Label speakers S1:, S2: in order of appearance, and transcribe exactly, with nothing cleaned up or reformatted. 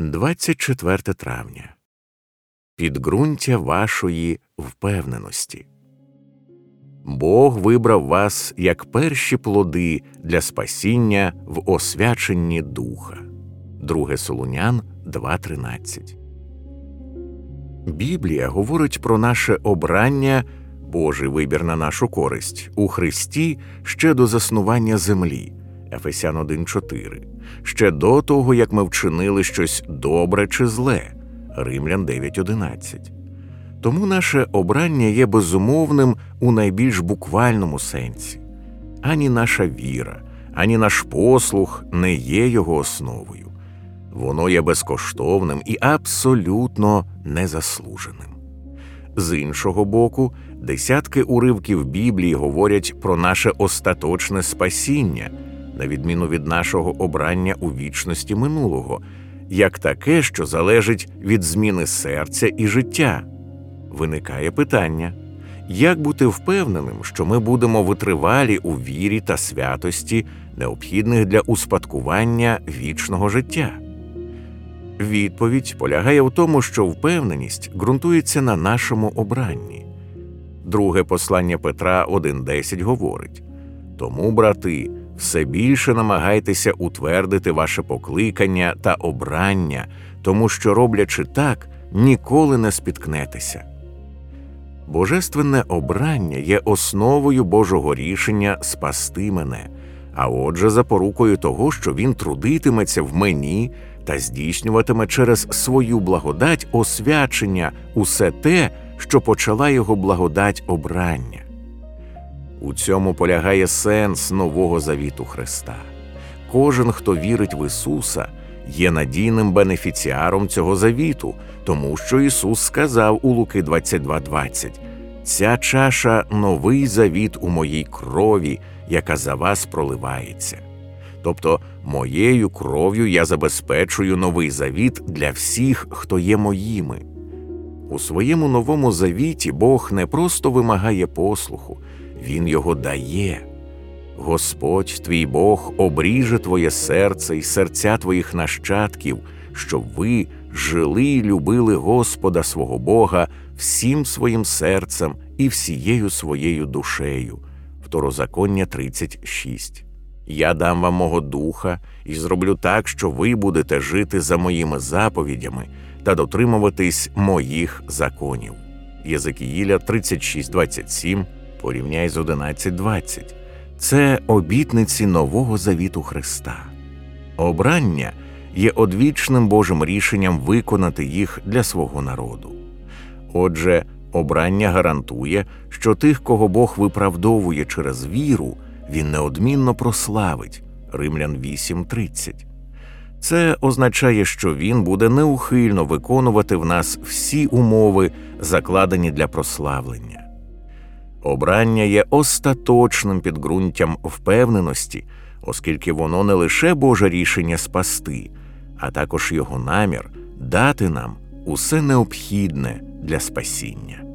S1: двадцять четверте травня. Підґрунтя вашої впевненості. Бог вибрав вас як перші плоди для спасіння в освяченні Духа. друге Солунян два тринадцять. Біблія говорить про наше обрання, Божий вибір на нашу користь, у Христі ще до заснування землі. Ефесян один чотири. Ще до того, як ми вчинили щось добре чи зле. Римлян дев'ять одинадцять. Тому наше обрання є безумовним у найбільш буквальному сенсі. Ані наша віра, ані наш послух не є його основою. Воно є безкоштовним і абсолютно незаслуженим. З іншого боку, десятки уривків Біблії говорять про наше остаточне спасіння, на відміну від нашого обрання у вічності минулого, як таке, що залежить від зміни серця і життя. Виникає питання, як бути впевненим, що ми будемо витривалі у вірі та святості, необхідних для успадкування вічного життя? Відповідь полягає в тому, що впевненість ґрунтується на нашому обранні. Друге послання Петра один десять говорить: «Тому, брати, все більше намагайтеся утвердити ваше покликання та обрання, тому що, роблячи так, ніколи не спіткнетеся». Божественне обрання є основою Божого рішення спасти мене, а отже запорукою того, що Він трудитиметься в мені та здійснюватиме через свою благодать освячення усе те, що почала його благодать обрання. У цьому полягає сенс Нового Завіту Христа. Кожен, хто вірить в Ісуса, є надійним бенефіціаром цього завіту, тому що Ісус сказав у Луки двадцять два двадцять: «Ця чаша – новий завіт у моїй крові, яка за вас проливається». Тобто, моєю кров'ю я забезпечую новий завіт для всіх, хто є моїми. У своєму новому завіті Бог не просто вимагає послуху, Він його дає. Господь, твій Бог, обріже твоє серце і серця твоїх нащадків, щоб ви жили й любили Господа свого Бога всім своїм серцем і всією своєю душею. Второзаконня тридцять шість. Я дам вам мого духа і зроблю так, що ви будете жити за моїми заповідями та дотримуватись моїх законів. Єзекіїля тридцять шість двадцять сім, порівняй з одинадцять двадцять. Це обітниці Нового Завіту Христа. Обрання є одвічним Божим рішенням виконати їх для свого народу. Отже, обрання гарантує, що тих, кого Бог виправдовує через віру, Він неодмінно прославить. Римлян вісім тридцять. Це означає, що Він буде неухильно виконувати в нас всі умови, закладені для прославлення. Обрання є остаточним підґрунтям впевненості, оскільки воно не лише Боже рішення спасти, а також Його намір дати нам усе необхідне для спасіння.